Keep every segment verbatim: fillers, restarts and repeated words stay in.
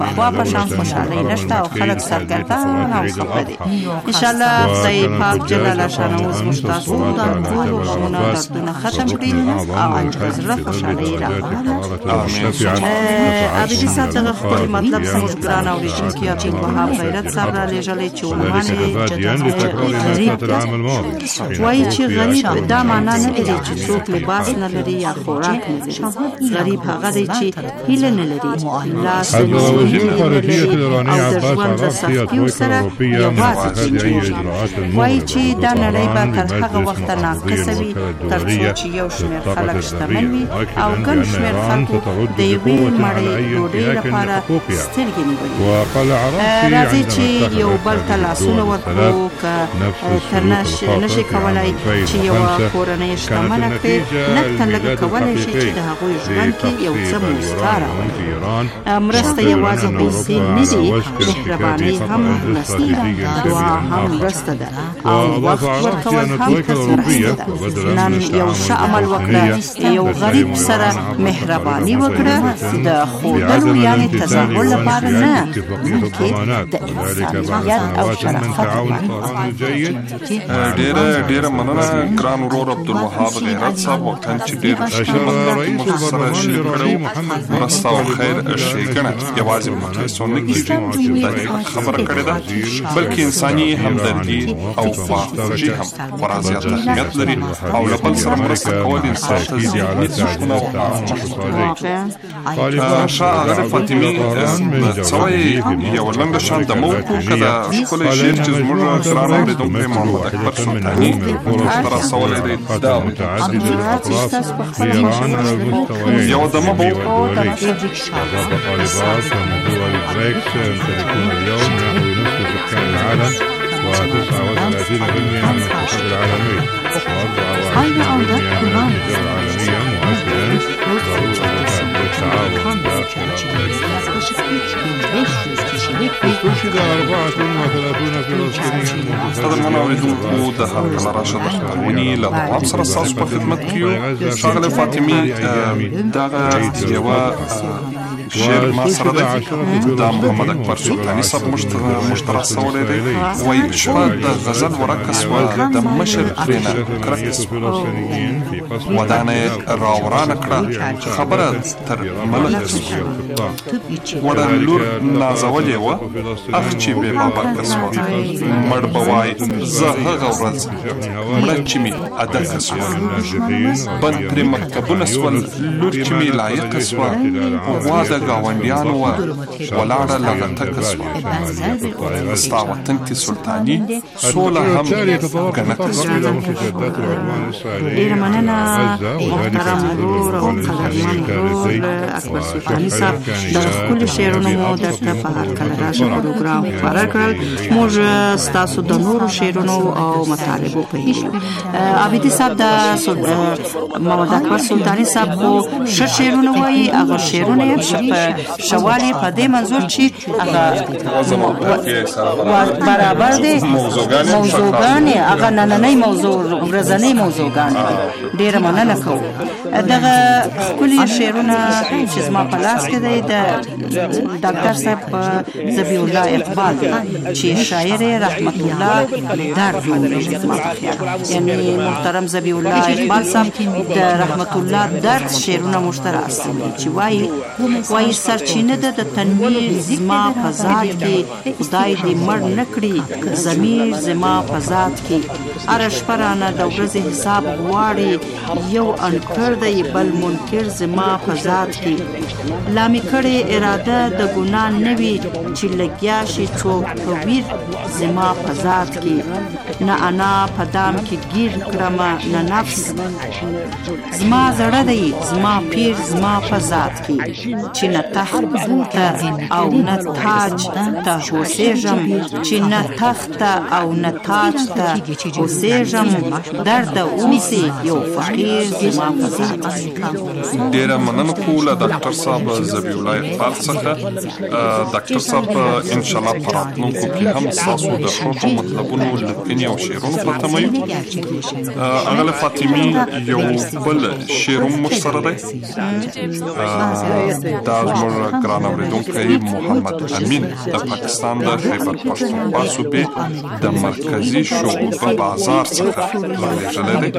خوا په شان خوشحالي نشته او خلک سرګردان او خفه دي. انشاءالله خدای پاک جل شانه زموږ تاسو د ټولو غمونه دردونه ختم کړي او د زړه خوشحالي راوړي. عابدي صاحب دغه خپل مطلب زموږ ګران اورېدونکي عبدالوهاب غیرت صاحب رالیږلی چې عنوان یې وایي چې غریب دا معنا نه لري چې څوک لباس نه لري یا خوراک نه لري. غریب هغه دی چې هیله نه لري، لاس نه لري او د ژوند د سختیو سره یوازې جنګېږي. وایي چې دا نړۍ به تر هغه وخته ناقصه وي تر څو چې یو شمېر خلک شتمن وي او ګڼ شمېر خلکو د یوې مړۍ ډوډۍ لپاره سترګې نیولي. راځئ چې یو بل ته لاسونه ورکړو. که ته نشي کولی چې یوه کورنۍ شتمنه کړې، لږ ته لږ کولی شي چې د هغوی ژوند کې یو څه موسکا راولي. مرسته یوازې پیسې نه دي، مهرباني هم مرسته ده، دعا هم مرسته ده او وخت ورکول هم مرسته ده. نن یو ښه عمل وکړه، یو غریب سره مهرباني وکړه، د ښودلو یعنې تظاهر لپاره نه، بلکې د انسانیت او شرافت لپاره. ډېره ډېره مننه ګران ورور عبدالوهاب غیرت صاحب. وقتاً چې ډېر مختصره شعر کړی و، مرسته او خیر ښېګڼه یوازې په پیسو نه کېږي، دا خبره کړې ده، بلکې انساني همدردي او خواخوږي هم خورا زیات اهمیت لري او له بل سره مرسته کول انسان ته ذهني خوښونه او ارامښت. شاه اغلې فاطمي څه وایي؟ یو لنډه شان دمه وکړو که دا ښکلی شعر چې زموږ ګران اورېدونکی محمد اکبر سلطاني موږ ته رسولی دی، دا یوه دمه به وکړو. وتسعة وثلاثين بالمئة من الاقتصاد العالمي وأربعة وعشرين بالمئة من التجارة العالمية مؤثرا ضرورة التعاون داخل استشهد أربعة وثلاثون فلسطينيا. قدرمن اوریدونکو د هرکله راشه د خپرونې له دوام سره ستاسو په خدمت کې یو. ښاغلی فاطمي دغه یوه شعر ما سره دی، دا محمد اکبر سلطاني صاحب موږ ته رسولی دی. وایي شپه د غزل ورکه سوه، د مشر ترېنه کرکه سوه، ودانه یې راورانه کړه، خبره تر ملک سوه، وړه لور نازولې وه، اخ چې بې بابکه سوه، مړ به وایي زه هغه ورځ مړه چې مې ادکه سوه، بند پرې مکتبونه سول، لور چې مې لایقه سوه، غوا د ګاونډیانو وه ولاړه لغتکه سوه، ستا وطن کې سلطاني سوله هم ګڼکه سوه. ډېره مننه محترم ورور او قدرمن ورور اکبر سلطاني صاحب. دغه ښکلي شعرونه مو درته په هرکله راشه پروګرام خپاره کړل. موږ ستاسو د نورو شعرونو او مطالبو په هیله یو. عابدي صاحب د محمد اکبر سلطاني صاحب خو ښه شعرونه وایي، هغه شعرونه یې ښه والي په دې منظور چې هغه برابر دی موضوعګانې، هغه نننۍ موضوع ورځنۍ موضوعګانې. ډېره مننه کوو. دغه ښکلي شعرونه چې زما په لاس کې دی د ډاکټر صاحب ذبیح الله اقبال دی چې شاعر رحمت الله درد نومیږي زما په خیال. یعنې محترم ذبیح الله اقبال صاحب د رحمت الله درد شعرونه موږ ته راستوي چې وایي وایي سرچینه ده د تنویر زما په ذات کې، خدای دې مړ نه کړي ضمیر زما په ذات کې، هره شپه رانه د ورځې حساب غواړي، یو انکر دی بل منکر زما په ذات کې، لا مې کړې اراده د ګناه نه وي چې لګیا شي څوک په ویر زما په ذات کې، نه انا په دام کې گیر کړمه نه نفس زما زړه دی زما پیر زما په ذات کې، چې نه تخت ته او نه تاج ته اوسېږم، چې نه تخت او نه تاج ته اوسېږم، درد اوسې یو فقیر زما په ذات کې. ډېره مننه کوو له ډاکټر صاحب ذبیح الله اقبال څخه. ډاکټر صاحب ان شاء الله په راتلونکو کې هم ستاسو د ښو مطلبونو لیکنې او شعرونو په تمه یو. هغه له فاطمي یو بل شعر هم موږ سره دی. دا زموږ ګران اورېدونکی محمد امین د پاکستان د خیبر پښتونخوا صوبې د مرکزي شعبه بازار څخه رالیږلی دی.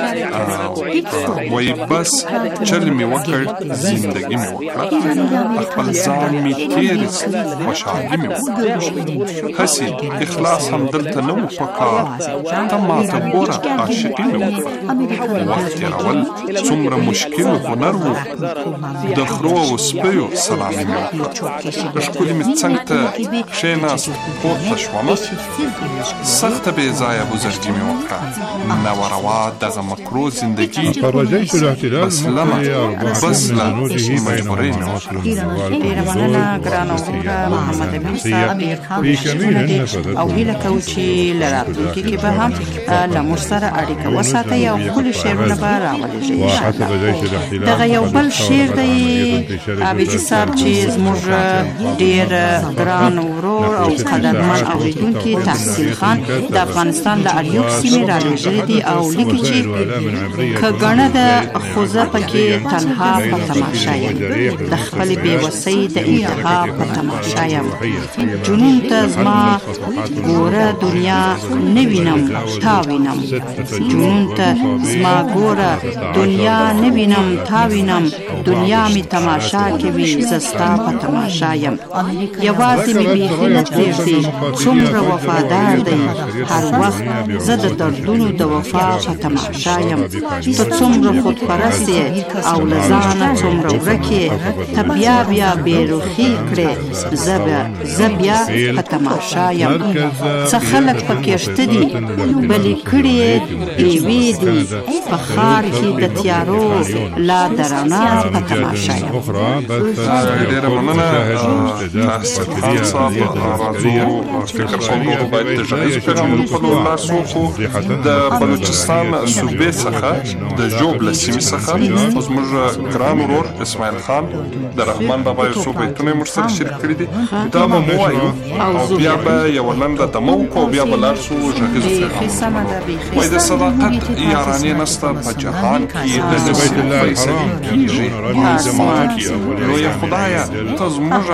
وایي بس چل مې وکړ زندګي مې وکړه، خپل ځان مې تېرست خوشحالي مې وکړه، هسې اخلاص هم دلته نه و په کار، ته ماته ګوره عاشقي مې وکړه. وخت تېرول څومره مشکل هنر و، د خرو او سپیو سلامي مې وکړه. ښکلي مې څنګ ته کښېناست پورته شومه، سخته بې ځایه بزرګي مې وکړه. نوروا دغه مکرو زندګي بسلمه بسله مجبورۍ مې وکړه. ډېره مننه ګران وروره محمد امین صاحب، ډېر ښکلي شعرونه دي او هیله کوو چې له راتلونکي کې به هم له موږ سره اړیکه وساتئ او ښکلي شعرونه به راولېږئ انشاءالله. دغه یو بل شعر دی عابدي صاحب چې زموږ ډېر ګران ورور او قدرمن اورېدونکي تحصیل خان د افغانستان له اریوب سیمې رالیږلي دي او لیکي چې که ګڼه ده خو زه پکې تنها په تماشا یم، د خپلې بېوسۍ د انتها په تماشا یم. جنون ته زما ګوره دنیا نه وینم تا وینم، جنون ته زما ګوره دنیا نه وینم تا وینم، دنیا مې تماشا کوي زه ستا په تماشا یم. یوازې مې بیخي نه پرېږدي څومره وفادار دی، هر وخت زه د دردونو د وفا په تماشا یم. ته څومره خودپرست یې او له ځانه څومره ورک یې، ته بیا بیا بېروخي کړې زه بیا په تماشا یم. څه خلک پکې شته دي بلې کړې ډېوې دي، په ښار کې د تیارو لا د رڼا په تماشا یم. ډېره مننه تحصیل خان صاحب. راځو فکر کوم باید د ژغیزو پیغامونو په لور لاس وکړو. د بلوچستان صوبې څخه د ژوب له سیمې څخه زموږ ګران ورور اسماعیل خان د رحمان بابا یو څو بیتونه یې موږ سره شریک کړي دي. دا به مو ووایو او بیا به یوه لنډه دمه وکړو او بیا به لاړ شو ژغیزو پیغامونو. وایي د صداقت یارانې نسته په جهان کې، د نصیب فیصلې کېږي زمان کې. لویه خدایه ته زموږ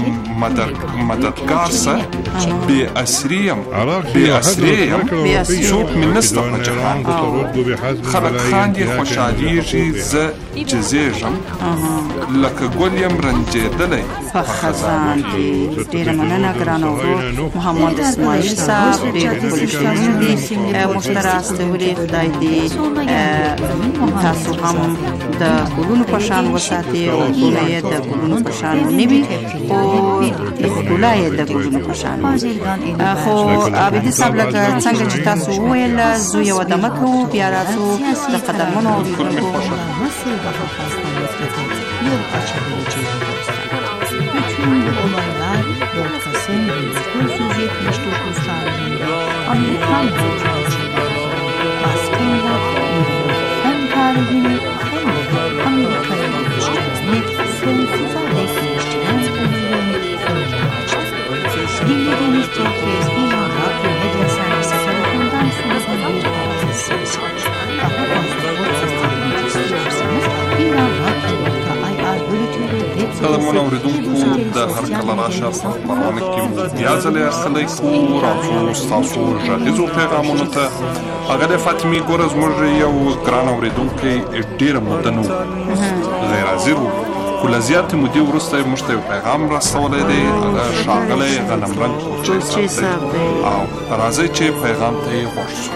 مددګار سه، بې اسري یم بې اسرې یم، څوک مې نسته په جهان. خلک خاندي خوشحالېږي زه جزېږم، لکه ګل یم رنجېدلی په خزان کې. ډېره مننه ګران ورور محمد اسماعیل صاحب، ډېر ښکلي شعرونه دي موږ ته راستولي. خدای دې تاسو هم د ګلونو په شان وساتي، غوږونه یې د ګلونو په شان نه وي خو ښکلا یې د ګلونو په شان وي. خو عابدي صاحب لکه څنګه چې تاسو وویل زه یوه دمه کوو بیا راځو د قدرمنو اورېدونکو Kasım bin dokuz yüz yetmiş dokuz tarihinde Amerikan Cumhurbaşkanı baskıyla hem tarihini hem de Amerika'nın ilişkilerini sonsuza dek değiştiren ölümlerini önce açtı. Dinlediğiniz podcast İran Radyo Medya Servisi tarafından sunulan bir podcast. Daha fazla podcast dinlemek istiyorsanız İran Radyo nokta i r bölükleri web قدرمنو اورېدونکو د هر کله راشه په خپرونه کې مو بیا ځلې اخلی کوو. راځو ستاسو غږیزو پیغامونو ته. ښاغلې فاطمې ګوره زموږ یو ګران اورېدونکی ډېره موده نه و، غیر حاضر و، خو له زیاتې مودې وروسته یې موږ ته یو پیغام راستولی دی. هغه ښاغلی غنمرنګ کوچی صاحب دی او راځئ چې پیغام ته یې غوږ شو.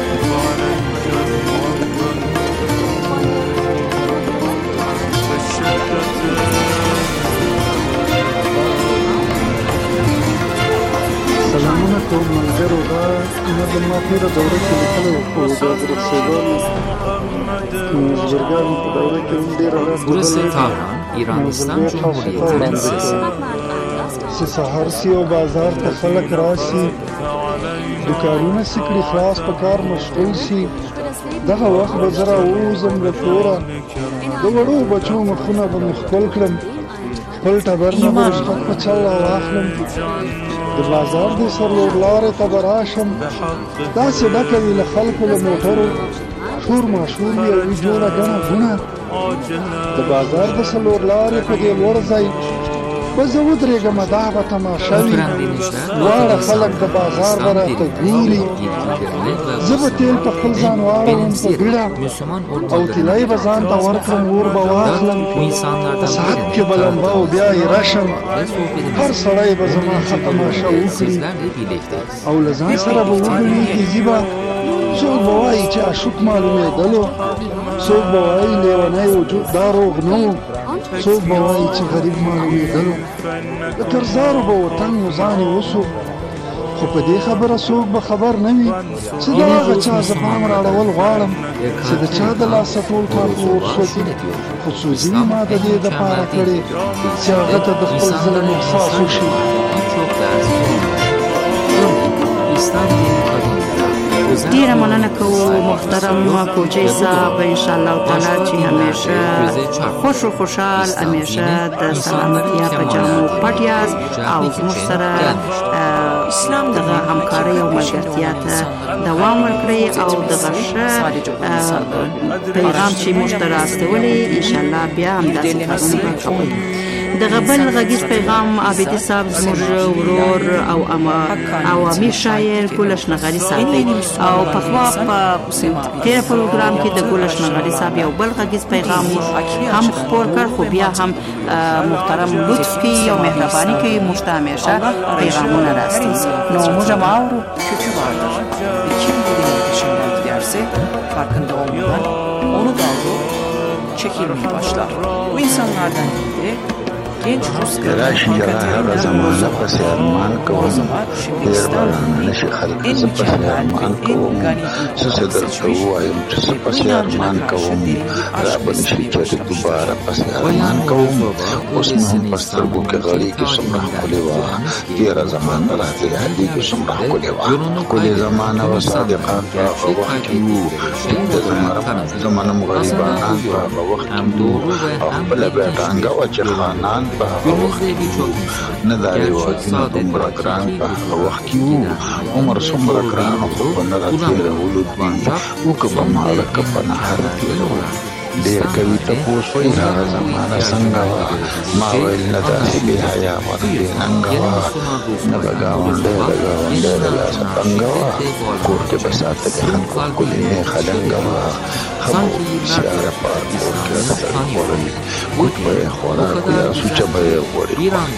سلامونه کوم ملګرو. دا نه زما تېره دوره کې لیکلی وو خو د رسېدل بزرګانو په دوره کې هم ډېره Burası Tahran, İranistan Cumhuriyeti'nin sesi. چې سهار سي او بازار ته خلک راسي، دوکانونه سي کړي خلاص، په کار مشغول سي. دغه وخت به زه راووځم له کوره د وړو بچو مخونه به مې ښکل کړم خپل ټبر نه به رشقت په چل راواخلم د بازار د سرلوړ لارې ته به راشم داسې ډکه وي له خلکو له موټرو شور ماشور وي او وي جوړه ګڼه ګوڼه د بازار د سرلوړ لارې په دې لوړ ځای به زه ودرېږمه دا به تماشه وي دواړه خلک د بازار به راته ګوري زه به تیل په خپل ځان واړوم په بیړه او طلای به ځان ته ورکړم اور به واخلم په ساعت کې به لمبه او بیا یې راشم هر سړی به زما ښه تماشه وکړي او له ځان سره به وګڼي کیزي به څوک به وایي چې عشوق معلومېدلو څوک به وایي لیونی وجود دا روغ نه و څوک به وایي چې غریب معلومېدلو د کرزارو به وطن و ځان یې وسو خو په دې خبره څوک به خبر نه وي چې د هغه چا زه پام راړول غواړم چې د چا د لاسه ټول کار په ورسوځي خو سوزي مې ما د دې دپاره کړې چې هغه ته د خپل ظلم احساس وشي ډیره مننه کوو محترم کوچی صاحب انشاءالله تعالی چې همیشه خوش و خوشحال همیشه د سلامتیا په جامو پټ یاست او موږ سره دغه همکارۍ او ملګرتیا ته دوام ورکړئ او دغه ښه پیغام چې موږ ته راستولی انشاءالله بیا همداسې کارونه به کوئ دغه بل غږیز پیغام عابدي صاحب زموږ ورور او عوامي شاعر ګلش نغري صاحب دی او پخوا په تېره پروګرام کې د ګلش نغري صاحب یو بل غږیز پیغام هم خپور کړ خو بیا هم محترم لطف کوي او مهرباني کوي موږ ته همیشه پیغامونه راستي نو موږ هم اورو kökü vardır ve kim birine peşinden giderse farkında olmadan onu da alıp çekilmeye başlar. Bu insanlardan biri genç Rus راشي را هغه زمانه پسې ارمان کوم ډېر باران نشي خلک زه پسې ارمان کوم زه څه درته ووایم چې زه پسې ارمان کوم را به نشي چې دوباره پسې ارمان کوم اوس مې هم په سترګو کې غړېږي څومره ښکلې وه تېره زمانه راته یادېږي څومره ښکلې وه ښکلې زمانه وه صادقان په هغه وخت کې وو د زمانم غریبانان په هغه وخت کې وو او خپله بیا ټانګه وه چې خانان په هغه وخت کې وو نه دا رواجونه دومره ګران په هغه وخت کې وو عمر څومره ګران خو په نه راتېرولو دي وکه به ماړه که په نهر تېرولو ډېر کوي تپوس وایي هغه زمانه څنګه وه ما ویل نه داسې بې حیا وه نه بې ننګه وه نه به ګاونډی د ګاونډی د لاسه تنګه وه کور کې به ساتلې خلکو ښکلې نیخه ډنګه وه ښه به سیاره پار کور کې رسړي خوړلي ګوت به یې خوراک یا سوچه به یې غوړي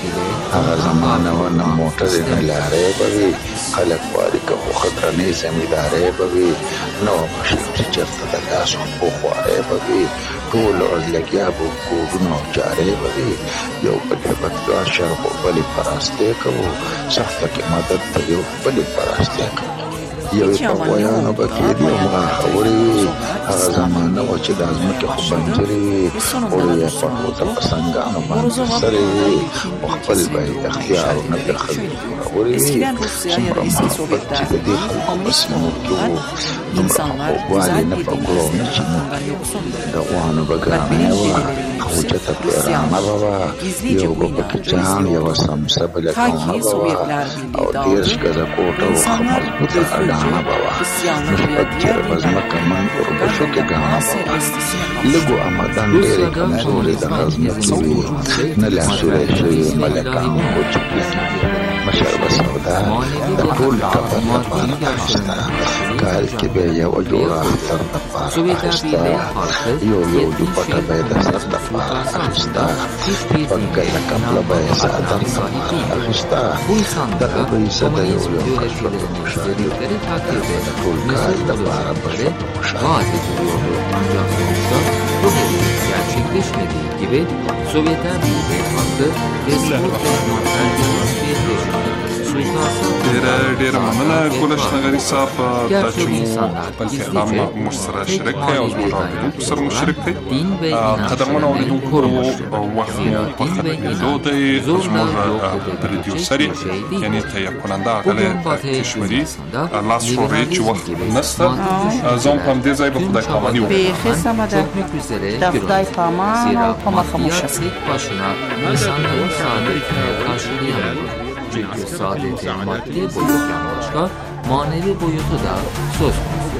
هغه زمانه وه نه موټرې نه لارې به وي خلک واري که خو ښه درنې زمیندارۍ به وي نه وه ماشین چې چېرته د لاس اوبو خوارۍ به وي ټول ورځ لګیا به کورونه او جارۍ به وي یو بل ته بدګار شرخ و بلې پراستې کوو سخته کې مدد ته یو بلې پراستې کوو یوې په غویانو به کېدې او خبرې وي هغه زمانه وه چې د ځمکې خو بنجرې وي وړې یې پټو ته په سنګانو باندې سرې وي او خپل به یې اختیارونه پرې ښځې جوړولې وي څومره محبت چې د دې خلکو په سیمو کې وو دومره خوږوالی نه په ګلو نه چینو د غوانو به ګرانۍ وه خوجته پیرانه به وه یو به پکې جام یوه سمسه بله کونه به وه او دېرش ګزه کوټه وه ښه مضبوطه اډانه به وه مثبت چېره به ځمکه من اوربشو کې ګاڼه به وه لږو آمدن ډېرې کمزورې د غزمکې وي نه لاسوری شوي ملکان خو چپلکې مشر به سودا د ټول ټبر لپاره اخیسته کال کې به یې یوه جوړه اختر دپاره اخیسته یو یو دوپټه به یې د سر دپاره اخیسته شپږ ګزه کپله به یې څادر دپاره اخیسته دغه به یې څه د یو یو کس ژوند خوشحالي د ټول کال دپاره به ژوند خوشحالي gerçekleşmediği gibi Sovyetler Birliği halkı ve Sovyetler Birliği Sultan ډېره ډېره مننه ګلش نغري صاحب دا چې مو خپل پیغام موږ سره شریک کړی او زموږ اورېدونکو سره مو شریک کړی. قدرمنو اورېدونکو وخت مو په ختمېدو دی. زموږ پروډیوسر یعنې تهیه کننده اغلی کشوري لاس شوری چې وخت نشته زه هم په همدې ځای به خدای پاماني وکړم. بیخي سمه ده د خدای پامان او په مخه مو شه. insanların saadetine karşılayamadı. Çünkü saadetin maddi boyuttan başka manevi boyutu da söz konusu.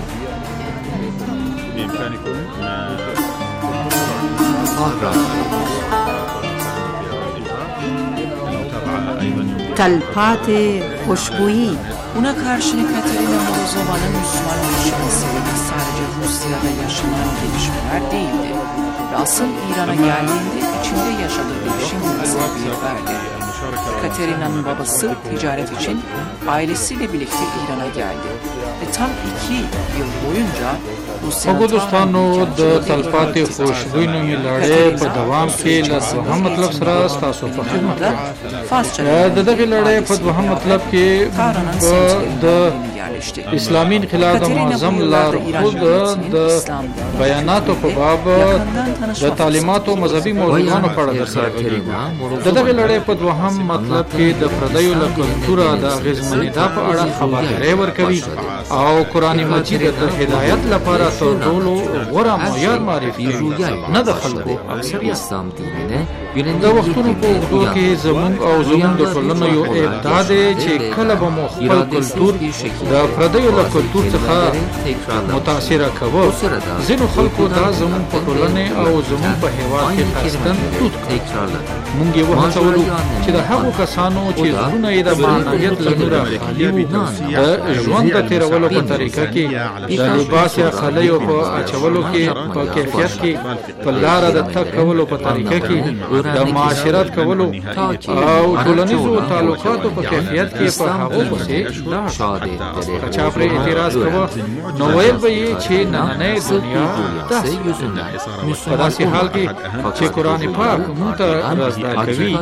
تلپاتي خوشبویی. Buna karşın Katerina Morozova'nın Müslüman oluşu meselesi sadece Rusya'da yaşanan gelişmeler değildi. Ve asıl İran'a geldiğinde içinde yaşadığı değişim hızına bir verdi. Katerina'nın babası ticaret için ailesiyle birlikte İran'a geldi. Ve tam iki yıl boyunca په ګلستانو د تلپاتې خوشبوی نومي لړۍ په دوام کې له دوهم مطلب سره ستاسو په خدمت کې د دغې لړۍ په دوهم مطلب کې د اسلامي انقلاب د معظم لارښود د بیاناتو په باب د تعلیماتو مذهبي موضوعانو په اړه درسره کوي. د دغې لړۍ په دوهم مطلب کې د پردیو له کلتوره د اغېزمنېدا په اړه خبرداری ورکوي او قرآن مجید د هدایت لپاره تر ټولو غوره معیار معرفي کوي، نه د خلکو اکثریت. د وختونو په اوږدو کې زموږ او زموږ د ټولنو یو ابداع دی چې کله به مو خپل کلتور د پردیو له کلتور څخه متاثره کوو. ځینو خلکو دا زموږ په ټولنې او زموږ په هېواد کې خاصتن دود کړ. موږ یې وهڅولو چې د هغو کسانو چې زړونه یې د معنویت له نوره خالي وو د ژوند د تېرولو په طریقه کې د لباس یا خلیو په اچولو کې په کیفیت کې په لاره د تګ کولو په طریقه کې د معاشرت کولو او ټولنیزو تعلقاتو په کیفیت کې په هغو پسې لاړ. که چا پرې اعتراض کوه نو ویل به یې چې نننۍ دنیا داسې په داسې حال کې چې قرآن پاک موږ ته رازدار کوي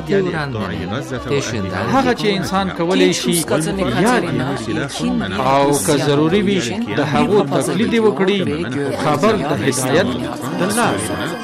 هغه چې انسان کولی شي یاد او که ضروري وي د هغو تقلید یې وکړي خبر د هدایت د لارې.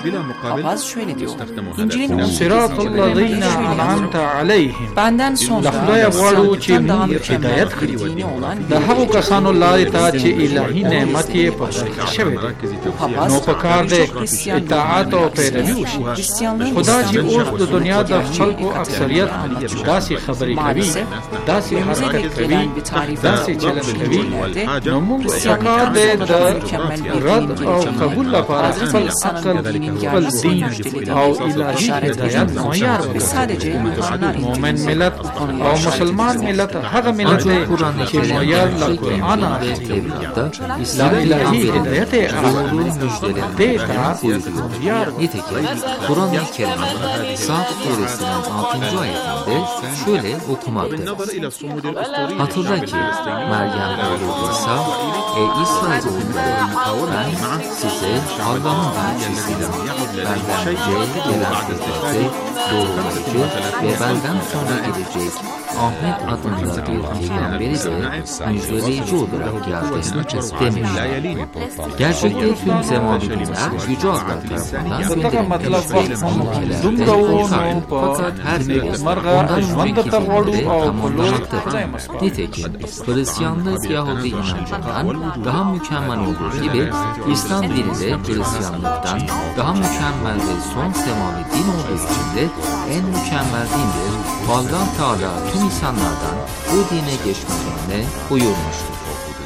صراط الذین انعمت علیهم له خدایه غواړو چې موږ هدایت کړي د هغو کسانو لارې ته چې الهي نعمت یې په برخه شوی دی. نو پکار دی اطاعت او پیروي وشي. خدا چې اوس د دنیا د خلکو اکثریت داسې خبرې کوي، داسې حرکت کوي، داسې چلند کوي، نو موږ پکار دی د رد او قبول لپاره خپل عقل، خپل دین او الهي هدایت معیار وکړو. مومن ملت او مسلمان ملت هغه ملت دی چې معیار له قرآن اخلي، له الهي هدایت اخلي. دې ته معیار Nitekim Kur'an-ı Kerim'in Sa'd Suresinin altıncı ayetinde şöyle okumaktadır. Hatırla ki Meryem oğlu İsa, ey İsrail oğulları, ben size Allah'ın elçisiyim. Benden önce gelen hizmette doğrulayıcı ve benden sonra gelecek Ahmet adında bir peygamberi de müjdeleyici olarak geldim demiş. Gerçekte tüm semavililer Yüce Allah tarafından gönderilmiş ve ülkeler fakat her biri ondan önceki dinleri tamamlamaktadır. Nitekim Hristiyanlık Yahudi inancından daha mükemmel olduğu gibi İslam dini de Hristiyanlıktan daha mükemmel ve son semavi din olduğu için de en mükemmel dindir. Allah Teala tüm insanlardan bu dine geçmelerini buyurmuştur.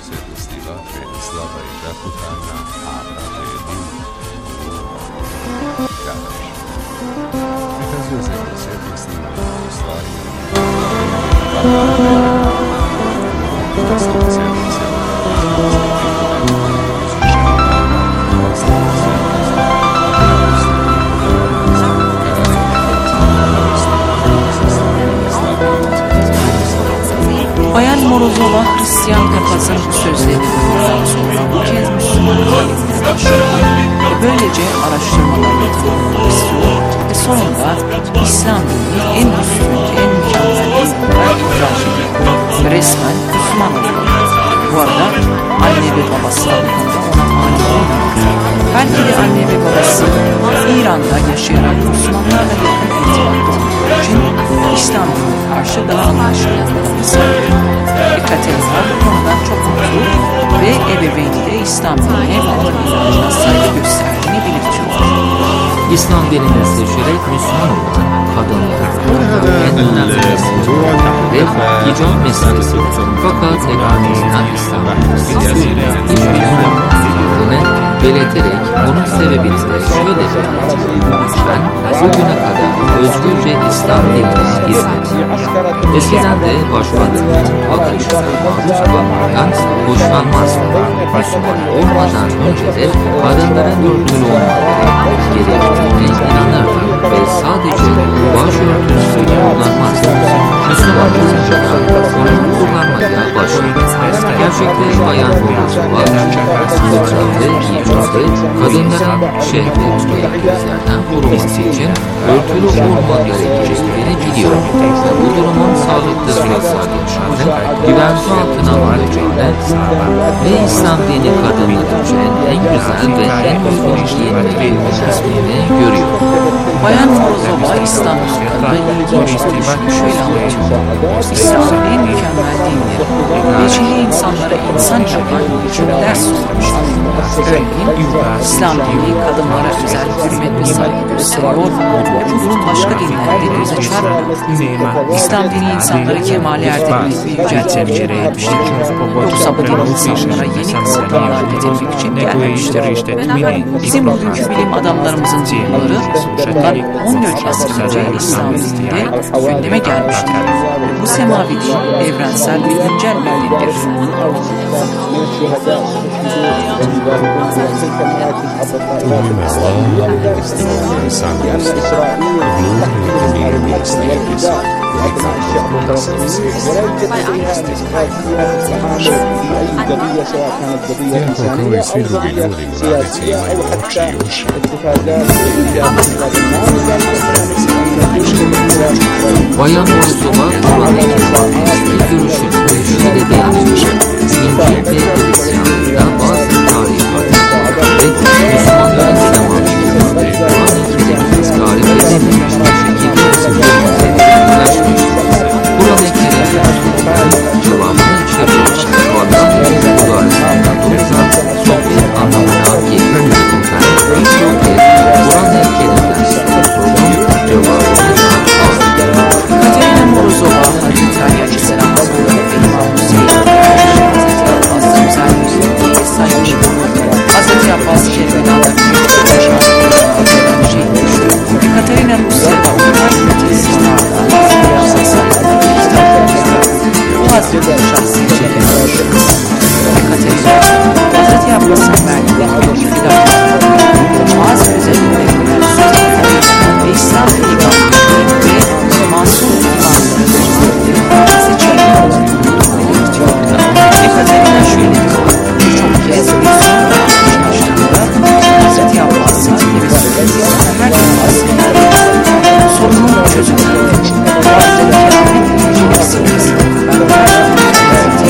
Bayan Morozova Hristiyan papazın bu sözlerini duyduktan sonra bu kez Müslüman eğitimine başladı ve böylece araştırmalarını tamamlamak istiyor ve sonunda İslam dini en üstün, en mükemmel din olarak idrak ediyor ve resmen bir babası da bu konuda ona mani olmadı. Belki de anne ve babası İran'da yaşayarak Müslümanlarla yakın irtibatta olduğu için İslam dinine karşı daha anlayışlı insanlar. Ekaterina bu konudan çok mutlu ve ebeveyni de İslam dinine ve onun inancına saygı gösterdiğini belirtiyor. İslam dinini seçerek Müslüman olan kadınların en önemli meselesi ve hicab meselesi. Fakat ekonomisinden İslam'ın sesini hiçbir olmadığını belirterek bunun sebebini de şöyle belirtiyor. Ben bugüne kadar özgürce İslam dinine hizmet. Eskiden de başkalarının bakışına maruz kalmaktan hoşlanmazdım. Müslüman olmadan önce de kadınların örtülü olmaları gerektiğine inanırdım ve sadece başörtüsüyle kullanmazdım. Müslüman olunca da onu kullanmaya başladım. Gerçekte bayan Morozova, fıkra ve icabı kadınların şehvet ve gözlerden koruması için örtülü olma gerektiğini biliyor. Bu durumun sağlıklı bir sağlayacağını, güvence altına varacağını ve İslam dini kadınlar için en güzel ve en uygun giyinmeyi önerdiğini görüyor. Bayan Morozova İslam hakkında ilginç görüşünü şöyle anlatıyor. İslam en mükemmel dindir. Becili insanlara insan yapan için ders sunmuştur. Örneğin İslam dini kadınlara özel hürmet ve saygı gösteriyor. Bu durum başka dinlerde göze çarpmıyor. İslam dini insanları kemale erdirmek ve yüceltmeye etmiştir. Yoksa bu din insanlara yeni kısıtlamalar getirmek için gelmemiştir. Bizim bugünkü bilim adamlarımızın dinleri bundan on dört asır önce İslam dininde gündeme gelmiştir. Bu semavi din evrensel ve güncel bir dindir. Umum Allah istiyor insan yersin. Nur ve isteyebilirsin. Iako kao i svi drugi ljudi u radici imaju oči i uši. Bayan Morozova Kur'an'daki eski görüşünü şöyle beyanlıyor. İncil ve Hristiyanlıkta bazı tarihler ve Müslümanların semavi ve Kur'an-ı Kerim'in tarif edilmiş bir şekilde ulaşmıştır. Kur'an-ı Kerim'in cevabını içeriyor. Allah'ın bu arasında doğrudan sohbet anlamına geliyor. Yani birçok kez Kur'an-ı Kerim'den sorduğum cevabını Katerina Morozova Hazreti Ali Aleyhisselam'a sorulan İmam Hüseyin Hazreti Abbas özel saymıştır. Hazreti Abbas Kerim'den Katerina Rusya'da onlar Hristiyanlardan bu Hazreti şahsi çekilmiş. Katerina Hazreti Abbas'ın verdiği bir kitapta bazı özellikle ve İslam imanı ve masum imanları seçilmiş. Katerina şöyle diyor. Birçok kez bir sonra karşılaştığında Hazreti Abbas'a ve Resulü'nün her defasında sorunun çözümü Hazreti Kerim'in ilgili meselesi. Ben her zaman Hazreti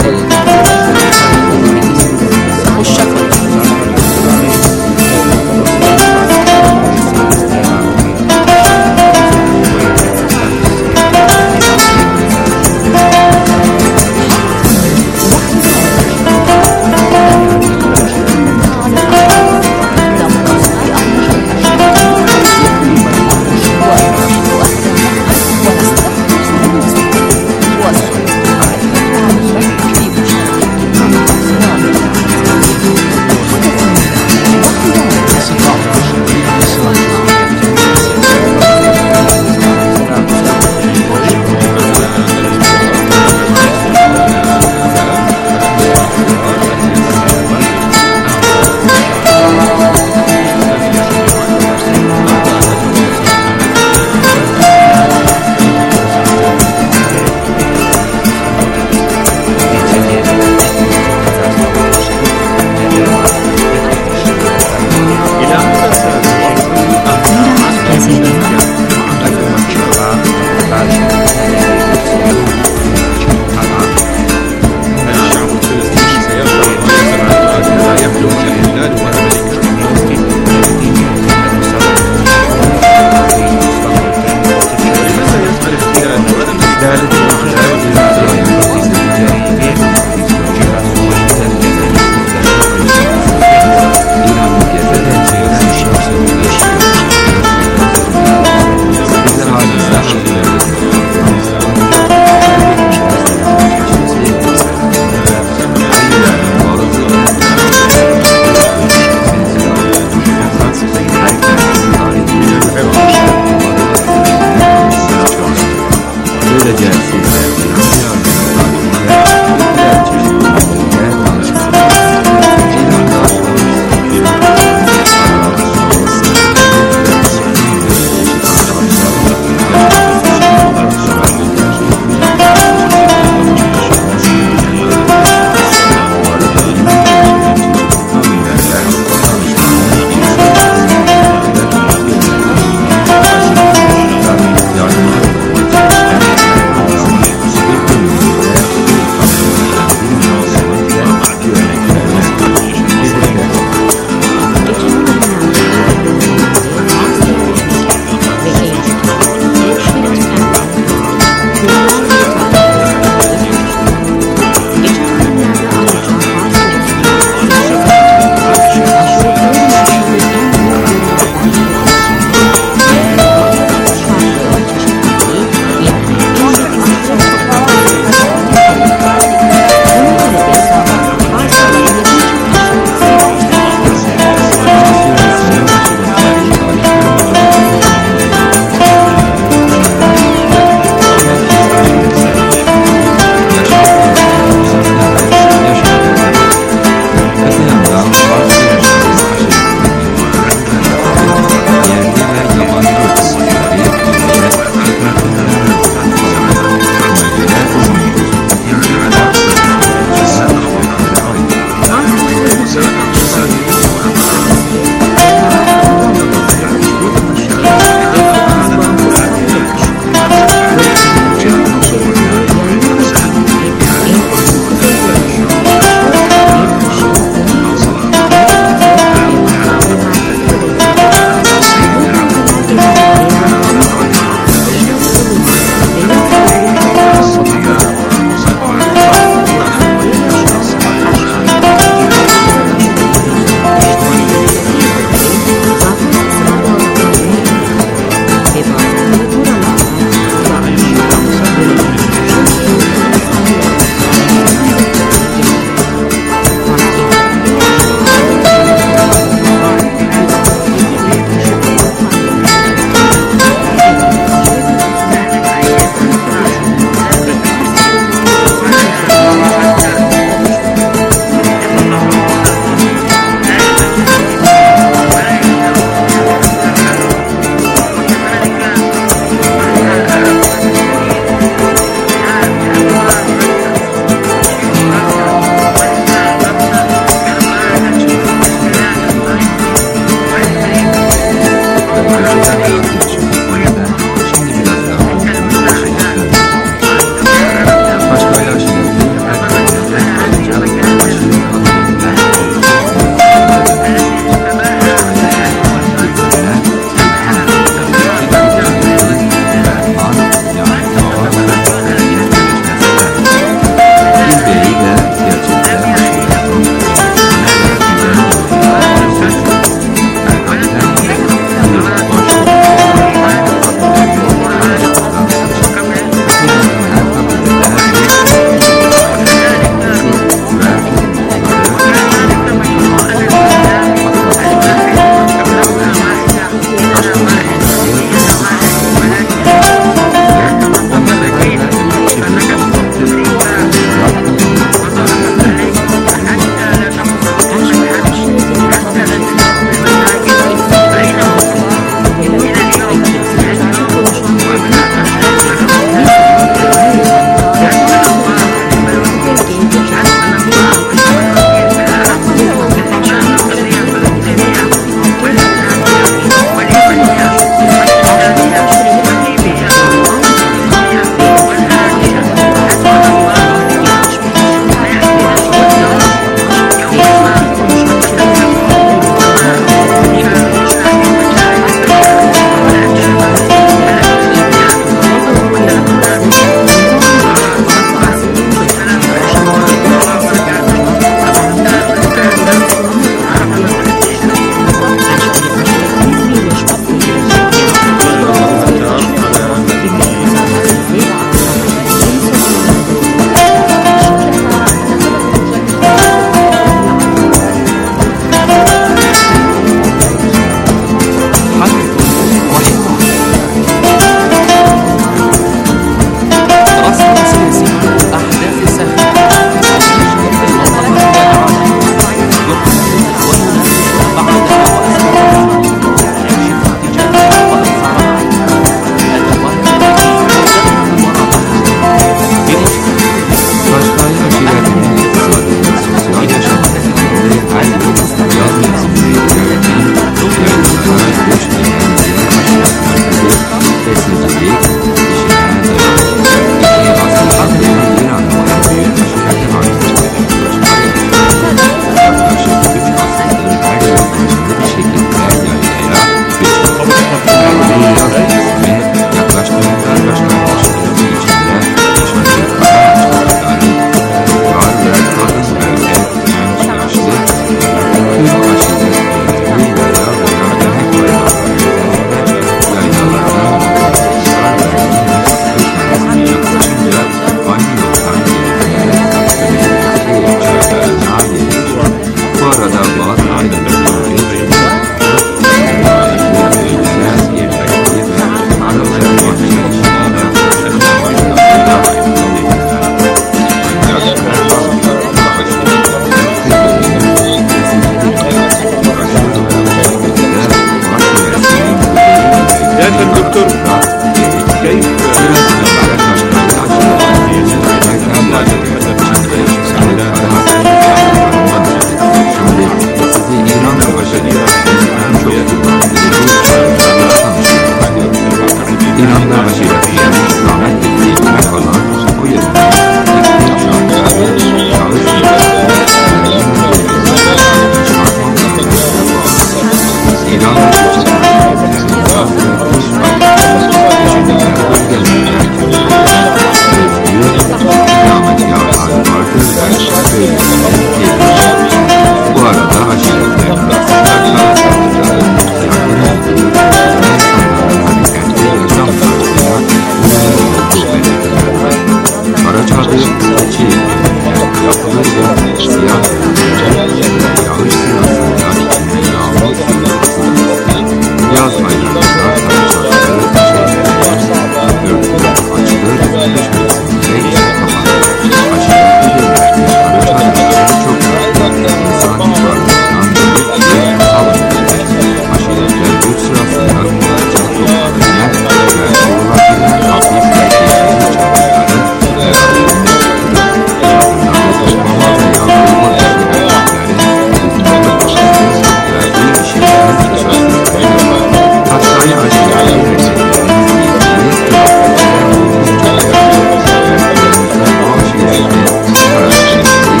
farklı ve siyah ve yağış siyahlarla içinde yağmur suyu yaz aylarında taşları şeylerler, örtüler açılır, içerisinde ise kapanır. Aşağıdaki bölümlerde barış araları çok farklı, insani varlıktan büyük ve sağlıklıdır. Aşiretler göç sırasında kolayca toplanabilen ve kurulabilen hafif ve tehlikeli çabaları ve aleminde yakından yetişmama veya kurma dışı erkeklerin hükümete başladığı ve bu işimler esaslıkları yapar. Hatta aşiretli erkeklerin bildiği kıyafetler oldukça erkeklerin aşiretli karakteristik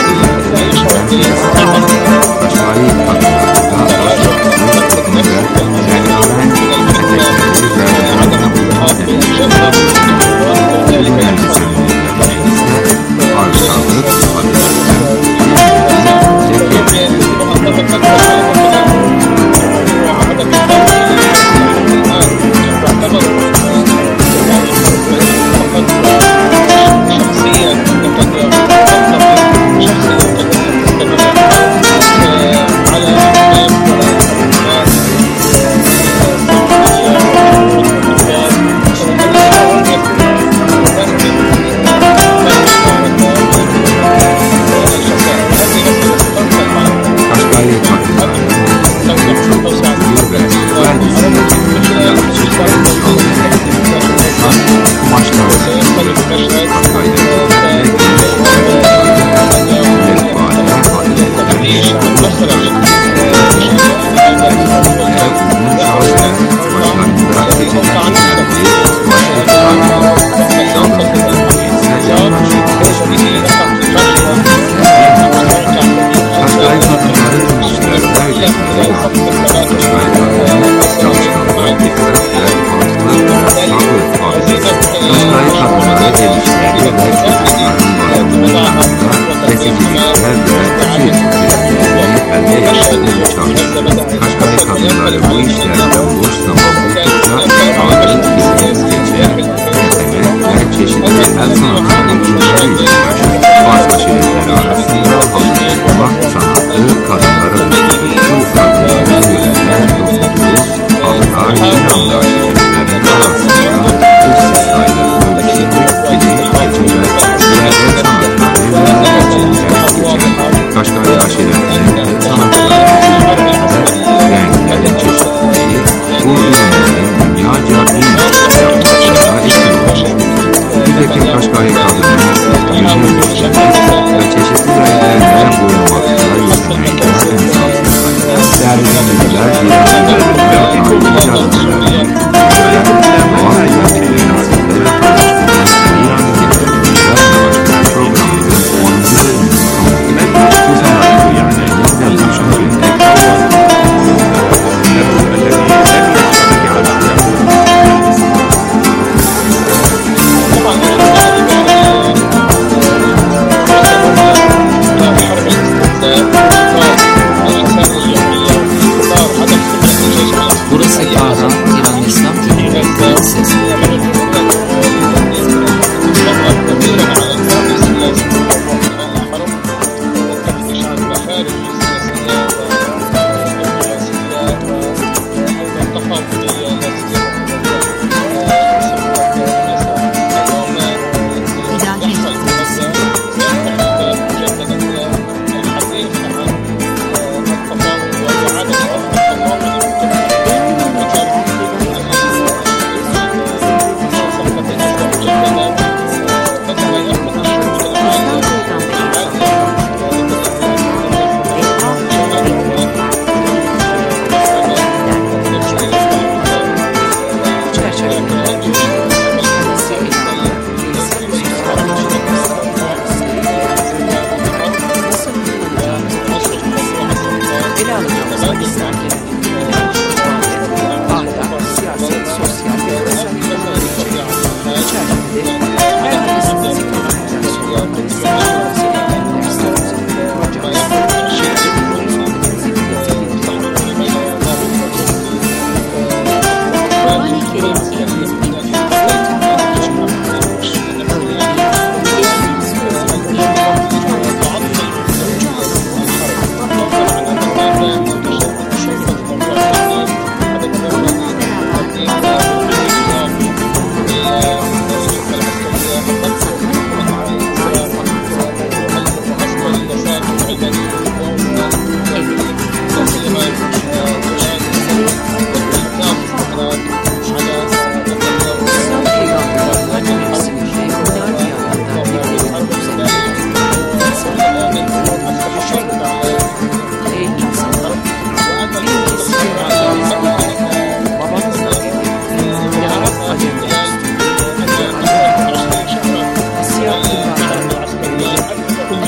Kaşgari kadınlarında daha çok kadın ve mecburen etekleri ve yanına bulunan etekleri bilinmeyen söylediklerinde ise arsalık, Kaşgari kadınlar yüzüne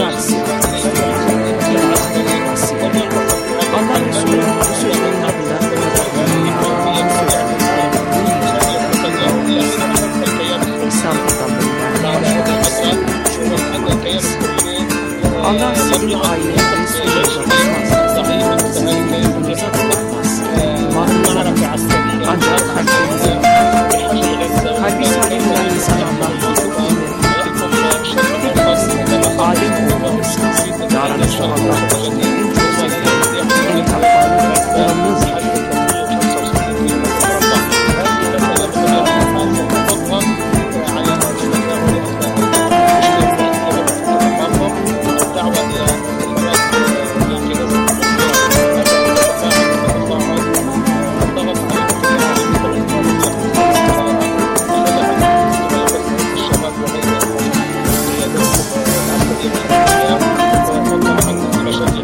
Paris Allah Resulü'nün bu sözlerin ardından İslam peygamberlerine Allah sizin aileleriniz ancak kalbinize kalbi salim olan insan Allah'ın Adem oğullarısınız. Yaranışlı Allah'ın en çok sevilen, en takvalı, olanınız gibi. Gracias.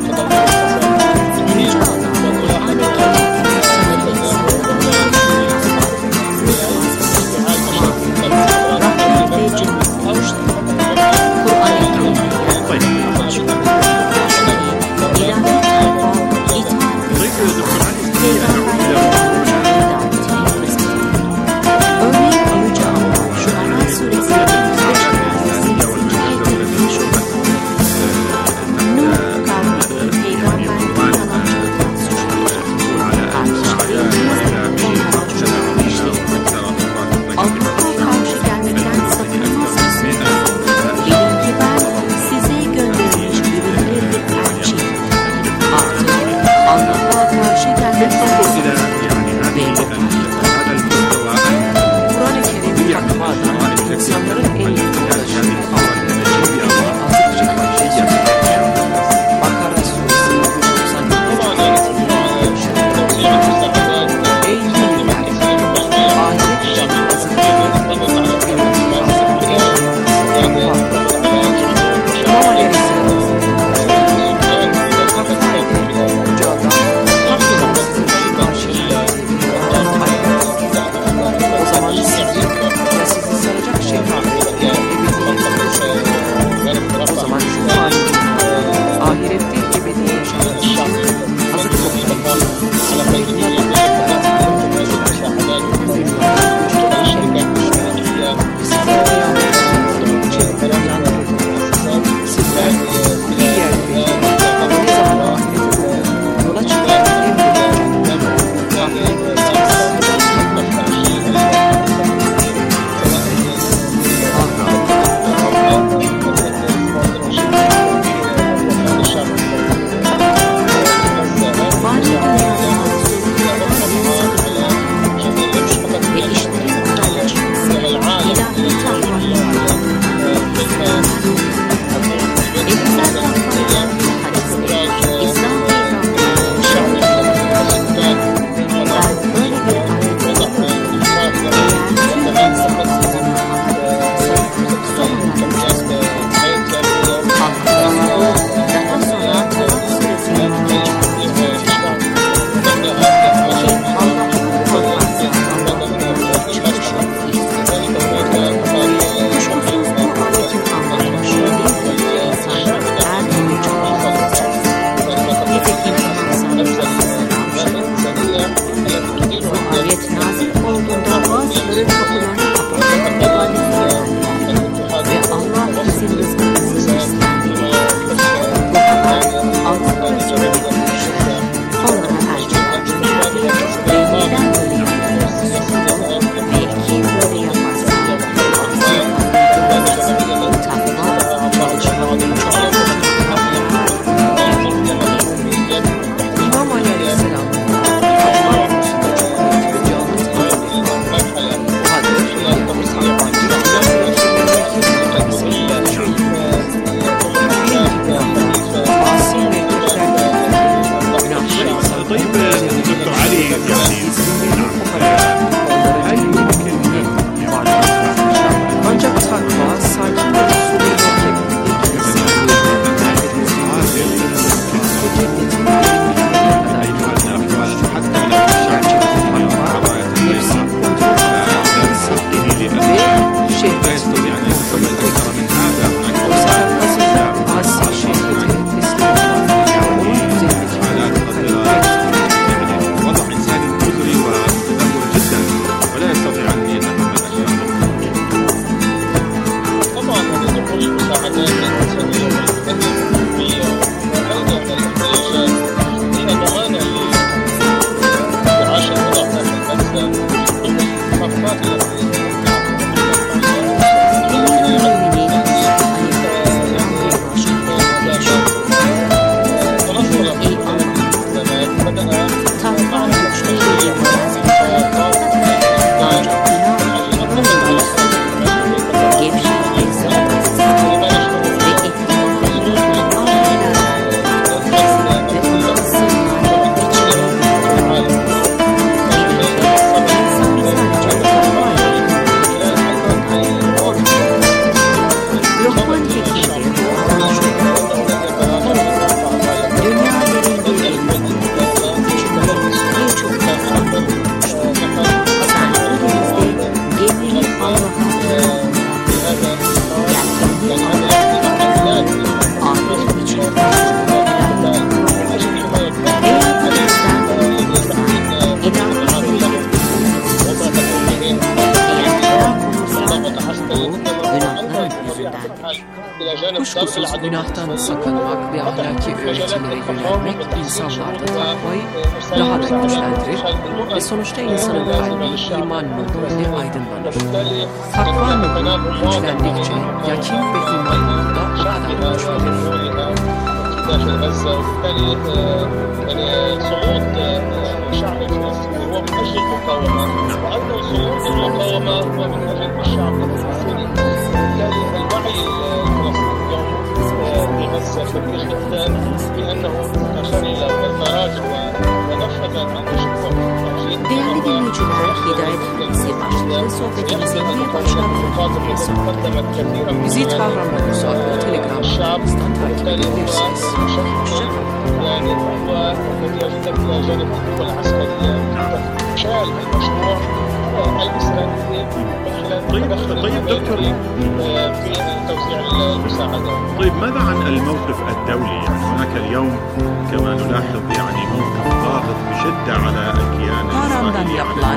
günahtan sakınmak ve ahlaki öğretilere yönelmek insanlarda takvayı daha da güçlendirir ve sonuçta insanın kalbi iman nuruyla aydınlanır. Takva nuru güçlendikçe yakin ve iman nuru da o kadar güçlenir. داخل غزة وبالتالي يعني صمود الشعب الفلسطيني هو من أجل المقاومة وأيضا صمود المقاومة هو من أجل الشعب الفلسطيني. بالتالي الوعي الفلسطيني في غزة كبير جدا بأنه أشار إلى التراجع ونفذ المشروع. Değerli dinleyiciler, Hidayet Hadisi başlıklı sohbetimize bir başlamak üzere. Bizi Tahran'da adlı telegramlarımızdan takip edebilirsiniz. يعني هو الذي يجب إلى جانب القوى العسكرية إفشال المشروع الإسرائيلي من خلال التدخل الأمريكي في توزيع المساعدات. طيب ماذا عن الموقف الدولي؟ يعني هناك اليوم كما نلاحظ يعني موقف ضاغط بشدة على الكيان الإسرائيلي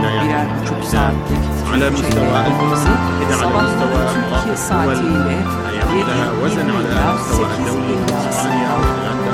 على مستوى المتحدة على مستوى الدول يعني لها وزن على مستوى الدولي إسبانيا وهولندا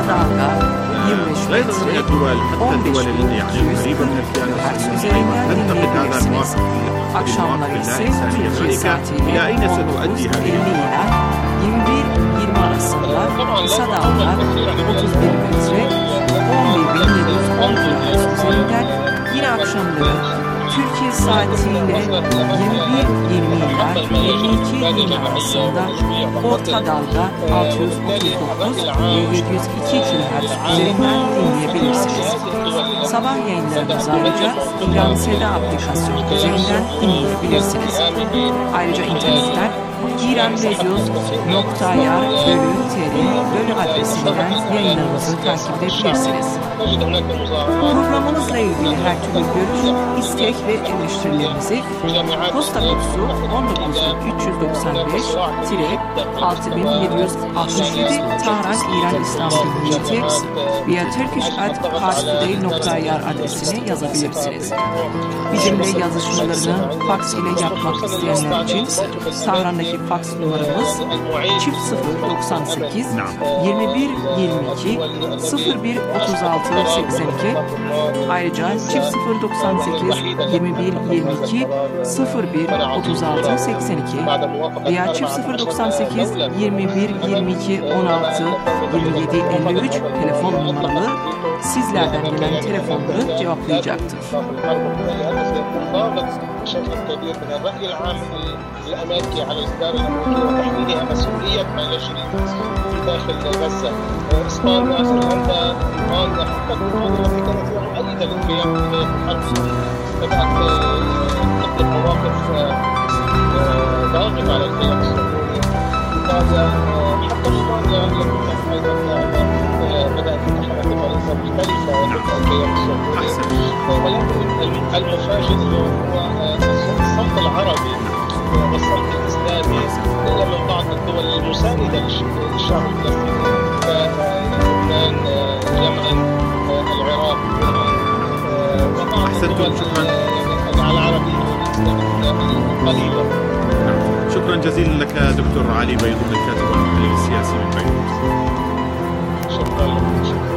غير من الدول حتى الدول يعني القريبة من الكيان الصهيوني تنتقد هذا الموقف Akşamları ise Türkiye saatiyle إلى أين ستؤدي هذه yirmi bir yirmi arasında kısa dalga otuz bir metre on bir bin yedi yüz on kilometre üzerinden yine akşamları Türkiye saatiyle yirmi bir yirmi ila elli iki yirmi arasında orta dalga altı yüz otuz dokuz ve yedi yüz iki kilohertz üzerinden dinleyebilirsiniz. Sabah yayınlarımızı ayrıca İran Seda aplikasyonu üzerinden dinleyebilirsiniz. Ayrıca internetten iranradio nokta i r bölü tr bölü adresinden yayınlarımızı takip edebilirsiniz. Programımızla ilgili her türlü görüş, istek ve eleştirilerinizi posta kutusu on dokuz üç yüz doksan beş altı bin yedi yüz altmış yedi Tahran İran İslam Cumhuriyeti via turkish at harstoday nokta i r adresine yazabilirsiniz. Bizimle yazışmalarını faks ile yapmak isteyenler için Tahran'daki faks numaramız çift sıfır doksan sekiz yirmi bir yirmi iki sıfır bir otuz altı seksen iki. Ayrıca çift sıfır doksan sekiz yirmi bir yirmi iki sıfır bir otuz altı seksen iki veya çift sıfır doksan sekiz yirmi bir yirmi iki on altı yirmi yedi elli üç telefon numaralı sizlerden gelen telefonları cevaplayacaktır. بشكل كبير من الرأي العام الأمريكي على الإدارة الأمريكية وتحميلها مسؤولية ما يجري في داخل غزة. إسبانيا، هولندا، ألمانيا، حتى بريطانيا التي كانت مؤيدة للقيام بالحرب بدأت تأخذ مواقف ضاغطة على القيام الصهيوني. إيطاليا حتى إسبانيا التي كانت أيضا بدأت تتحرك بطريقة مختلفة ضد القيام الصهيوني. ولكن المفاجئ اليوم هو الصمت العربي والصمت الإسلامي من بعض الدول المساندة للشعب الفلسطيني كلبنان، اليمن، العراق، وبعض الدول العربية القليلة. شكرا جزيلا لك دكتور علي بيضون الكاتب والمحلل السياسي من بيروت. شكرا لك.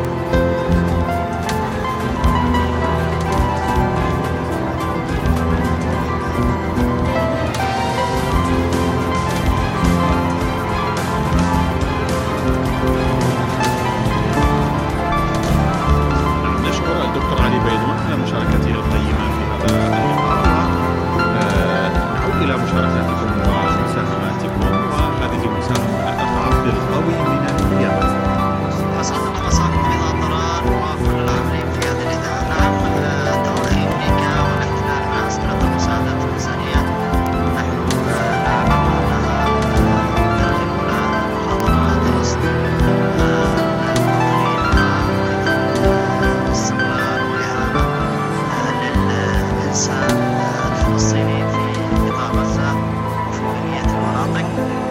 مشاركته القيمة في هذا اللقاء. نعود إلى مشاركاتكم ومساهماتكم، وهذه مساهمة الأخ عبد القوي من الرياض. أسعد الله مساكم رضا طران وكل العاملين في هذه الإذاعة. نعم، توخي أمريكا والاحتلال من أسئلة المساعدات الإنسانية نحن نعلم أنها محاضرات استغلال وإهانة للإنسان الفلسطيني في قطاع غزة وفي بقية المناطق.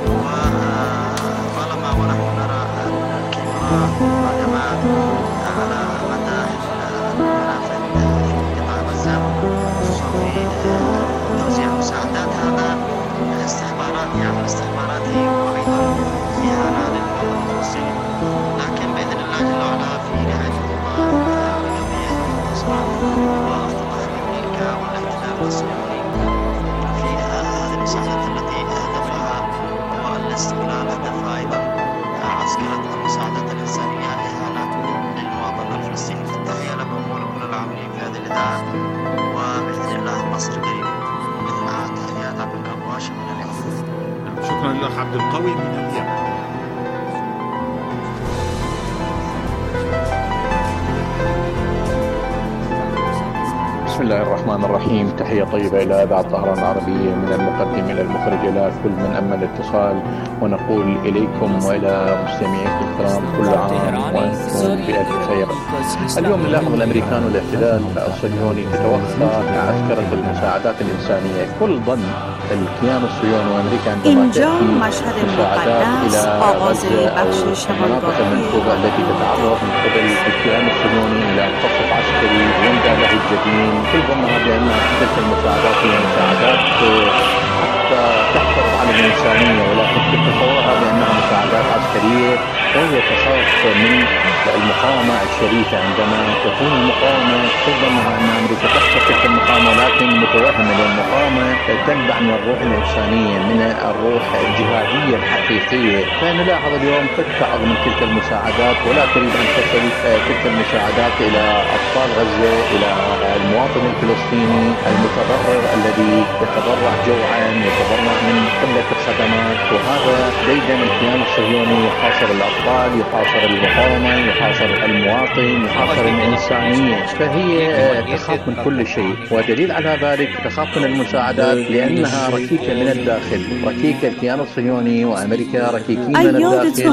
وطالما ونحن نرى الكاميرا والهجمات على مدى المنافذ في قطاع غزة خصوصا في توزيع المساعدات، هذا الاستخبارات يعني الاستخبارات هي أيضا إهانة فلسطين، لكن بإذن الله جل وعلا في رعاية الله وجميع وأفضل أمريكا والاحتلال الصهيوني في هذه المساعدات التي هدفها هو الاستقلال، هدفها أيضا عسكرة المساعدات الإنسانية إهانة للمواطن الفلسطيني. التحية لكم ولكل العاملين في هذه الإذاعة، وبإذن الله النصر قريب. مع تحيات عبد القواشي من اليمن. شكرا لك عبد القوي من اليمن. بسم الله الرحمن الرحيم. تحية طيبة إلى إذاعة طهران العربية، من المقدم إلى المخرج إلى كل من أمن الاتصال، ونقول إليكم وإلى مستمعيكم الكرام كل عام وأنتم بألف خير. اليوم نلاحظ الأمريكان والاحتلال الصهيوني تتوخى عسكرة المساعدات الإنسانية. كل ظن الكيان الصهيوني وأمريكا عندما تأتي مساعدات إلى غزة أو المناطق المنكوبة التي تتعرض من قبل الكيان الصهيوني إلى خطط عسكري يندى له الجبين، كل ظنها بأنها تلك المساعدات هي مساعدات حتى تحفظ على الإنسانية، ولكن تتصورها بأنها مساعدات عسكرية، وهي تخاف من المقاومة الشريفة. عندما تكون المقاومة تظنها أن أمريكا تحفظ تلك المقاومة، لكن متوهمة، لأن المقاومة تنبع من الروح الإنسانية، من الروح الجهادية الحقيقية. فنلاحظ اليوم تتعظ من تلك المساعدات ولا تريد أن تصل تلك المساعدات إلى أطفال غزة، إلى المواطن الفلسطيني المتضرر الذي يتضرع جوعا، يتضرع من قلة الخدمات. وهذا ديدن الكيان الصهيوني، يحاصر الأطفال، يحاصر المقاومة، يحاصر المواطن، يحاصر الإنسانية. فهي تخاف من كل شيء، ودليل على ذلك تخاف من المساعدات لأنها ركيكة من الداخل. ركيكة الكيان الصهيوني وأمريكا ركيكين من الداخل.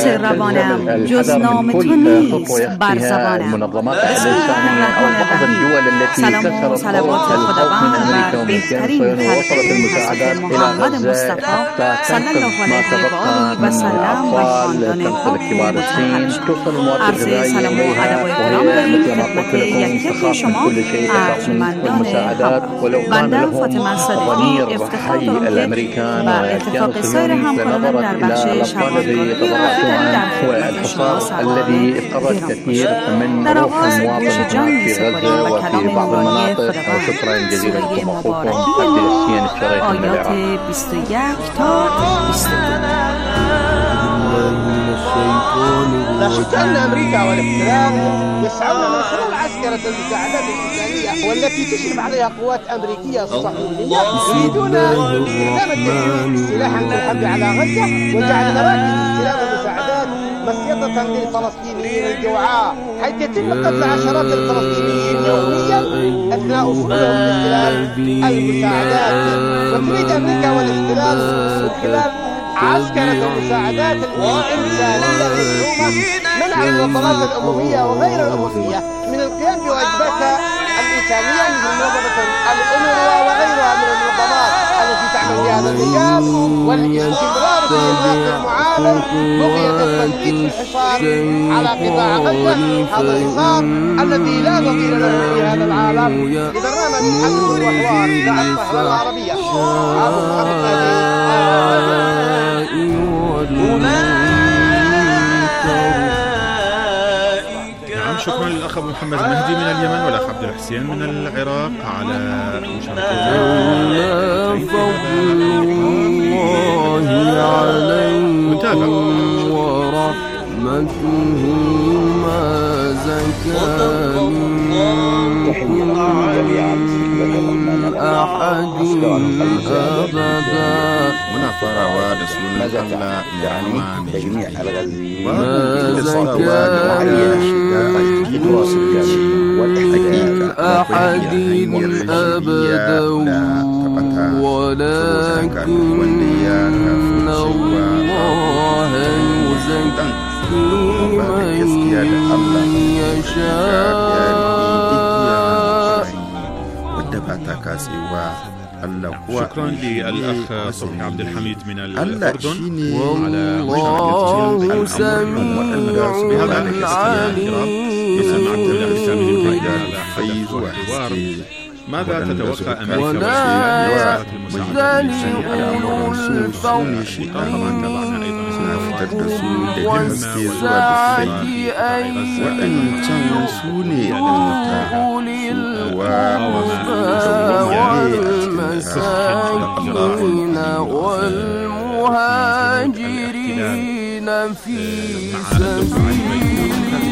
الحذر من كل خطوة يخطيها المنظمات الإنسانية أو بعض الدول التي كسرت خوف من أمريكا ومن الكيان الصهيوني، ووصلت المساعدات إلى غزة حتى تنقذ ما تبقى من الأطفال، تنقذ كبار السن، توصل المواد الغذائية إليها. وهي مثل ما قلت لكم تخاف من كل شيء، تخاف من المساعدات. ولو كان لهم ضمير حي الأمريكان والكيان الصهيوني لنظرت إلى الأطفال الذي يتضرعون والحصار الذي اضطرت كثير من روح المواطن في غزة وفي بعض المناطق. وشكرا جزيلا لكم أخوكم عبد الحسين الشريف من العراق. لا شك أن أمريكا والاحتلال يسعون من خلال عسكرة المساعدات الإنسانية والتي تشرف عليها قوات أمريكية صهيونية، يريدون استخدام التسليح سلاحا للحمل على غزة وجعل مراكز استلام المساعدات مسيطة للفلسطينيين الجوعاء، حيث يتم قتل عشرات الفلسطينيين يوميا أثناء وصولهم لاستلام المساعدات. وتريد أمريكا والاحتلال من خلال عسكرة المساعدات الإنسانية المزعومة منع المنظمات الأممية وغير الأممية من القيام بواجباتها الإنسانية، مثل منظمة الأونروا وغيرها من المنظمات التي تعمل في هذا المجال، والاستمرار في إغلاق المعالم بغية التثبيت في الحصار على قطاع غزة، هذا الحصار الذي لا نظير له في هذا العالم. لبرنامج الحديث والحوار إذاعة طهران العربية، عبد محمد نعم، شكرا للأخ أبو محمد المهدي من اليمن والأخ عبد الحسين من العراق على مشاركتهم. نتابع ورحمته ما زكى من أحد أبدا. منافرة ورسول الله يعني تجميع الغزي ما زكى من أحد أبدا، ولكن الله يزكي من يشاء. شكرا للأخ صبحي عبد الحميد من الأردن على الله سميع عليم. ماذا تتوقع أمريكا ولا وسائل المساعدة الفضل fitar da su daga haske zuwa dufai waɗancan su ne ɗan wuta su kuwa masu والمساكين والمهاجرين في سبيل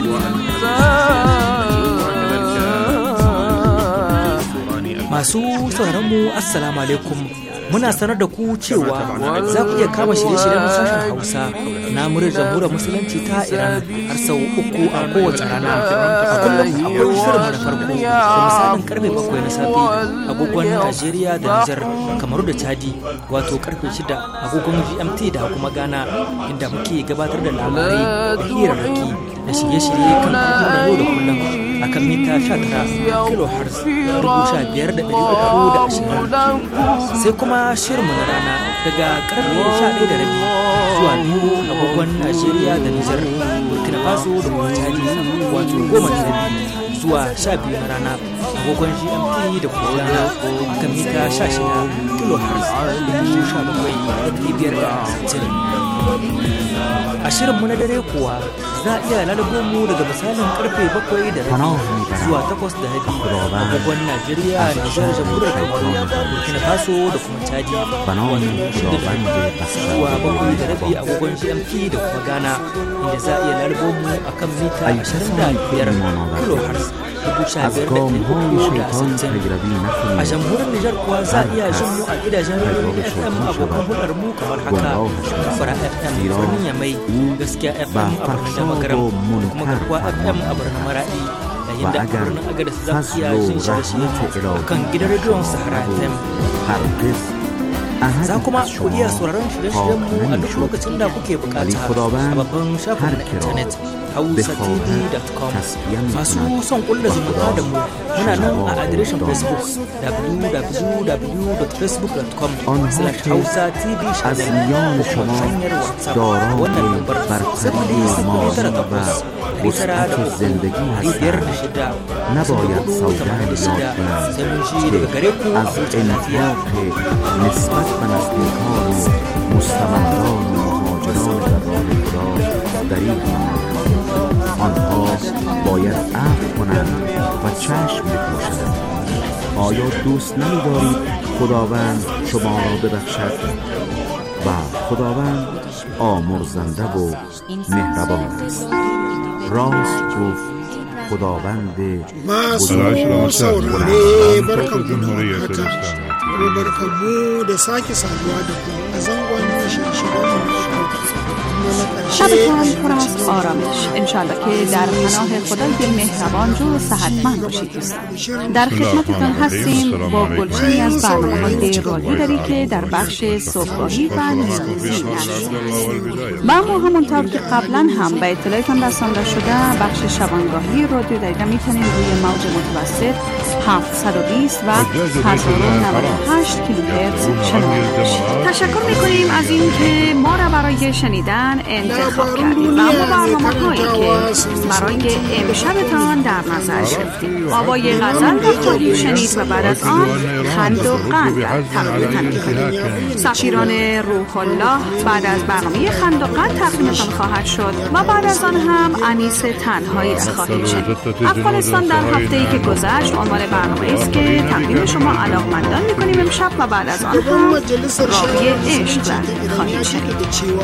Masu sauraronmu Assalamu alaikum, muna sanar da ku cewa za ku iya kama shirye-shiryen sashen Hausa na muryar jamhuriyar musulunci ta Iran har sau uku a kowace rana. A kullum akwai shirinmu na farko da misalin karfe bakwai na safe agogon Najeriya da Nijar, Kamaru da Chadi, wato karfe shida agogon G M T da kuma Ghana, inda muke gabatar da labarai da hirarraki da shirye-shirye kan al'amuran yau da kullum a kan mita sha tara kilohertz dubu sha biyar da ɗari uku da ashirin. Sai kuma shirinmu na rana daga karfe sha ɗaya da rabi zuwa biyu agogon Najeriya da Nijar, Burkina Faso da kuma Chadi, wato goma da rabi zuwa sha biyu na rana agogon G M T da kuma Ghana a kan mita sha shida kilohertz dubu sha bakwai da ɗari biyar da sittin. A shirinmu na dare kuwa za a iya lalabo mu daga misalin karfe bakwai da rabi zuwa takwas da rabi agogon Najeriya, Nijar, Jamhuriyar Kamaru, Burkina Faso da kuma Chadi, wato shida da rabi zuwa bakwai da rabi agogon G M T da kuma Ghana, inda za a iya lalabo mu a kan mita ashirin da biyar kilohertz dubu sha biyar da ɗari uku da sittin. A jamhuriyar Nijar kuwa za a iya jin mu a gidajen rediyon F M abokan hulɗar mu kamar haka: Fara F M birnin Yamai, Gaskiya F M a birnin Damagaram, da kuma Garkuwa F M a birnin Maradi, yayin da a birnin Agadez za ku iya jin shirye-shirye a kan gidan rediyon Sahara F M. Za kuma ku iya sauraron shirye-shiryen mu a duk lokacin da kuke bukata a babban shafin na intanet hausa t v dot com. Masu son kulla zumunta da mu muna nan a adireshin Facebook w w w dot facebook dot com slash hausa t v channel ko kuma hanyar WhatsApp wannan lambar sifili sifili tara takwas tara da uku biyar da shida نباید سوگند یاد از انفاق نسبت به نزدیکان و مستمندان و مهاجران در راه خدا دریغ نمایند. آنها باید عفو کنند و چشم بپوشند. آیا دوست نمی‌دارید خداوند شما را ببخشد؟ و خداوند آمرزنده و مهربان است. راست گفت خداوند masu saurare barkanmu da haka kuma barkanmu da sake saduwa da ku a zangon shirye-shiryen شبتان پر از آرامش انشالله که در پناه خدای مهربان جو صحتمند باشید دوستان. در خدمتتان هستیم با گلشنی از برنامه‌های رادیو دری که در بخش صبحگاهی و نیمروزی نشر است. ما همونطور که قبلا هم به اطلاعتان رسانده شده بخش شبانگاهی رادیو دری میتونید روی موج متوسط هفتصد و بیست و هزار و نود و هشت کیلوهرتز شنونده باشید. تشکر میکنیم از اینکه ما را برای شنیدن انتخاب کردیم و اما برنامه‌هایی که برای امشبتان در نظر گرفتیم. آوای غزل را خواهید شنید و بعد از آن خند و قند را تقدیمتان می‌کنیم. سفیران روح الله بعد از برنامه خند و قند تقدیمتان خواهد شد و بعد از آن هم انیس تنهایی را خواهید شنید. افغانستان در هفته‌ای که گذشت عنوان برنامه است که تقدیم شما علاقمندان می‌کنیم امشب و بعد از آن هم راوی عشق را خواهید شنید.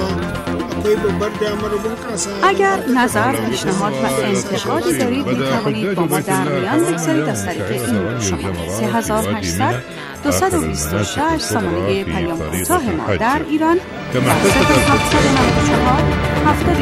اگر نظر، پیشنهاد و انتقادی دارید می توانید با ما در میان بگذارید از طریق این شماره سه هزار و هشتصد دویست و بیست و شش سامانه پیام کوتاه ما در ایران و صفر هفتصد و نود و چهار هفتاد